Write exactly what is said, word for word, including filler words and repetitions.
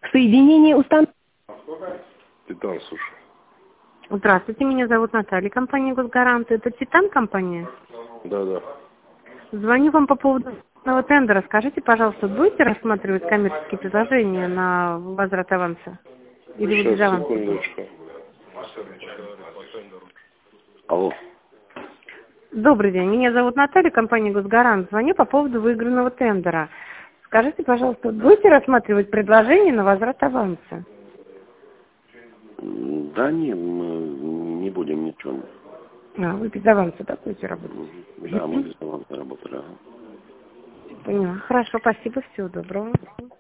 Соединение установлено. Титан, слушай. Здравствуйте, меня зовут Наталья, компания «Госгарант». Это «Титан» компания? Да, да. Звоню вам по поводу нового тендера. Скажите, пожалуйста, будете рассматривать коммерческие предложения на возврат аванса? Или вы без Сейчас, аванса? секундочку. Алло. Добрый день, меня зовут Наталья, компания «Госгарант». Звоню по поводу выигранного тендера. Скажите, пожалуйста, будете рассматривать предложение на возврат аванса? Да не, мы не будем ничего. А, вы без аванса, да, будете работать? Да, мы без аванса работали. Ага. Поняла. Хорошо, спасибо, всего доброго.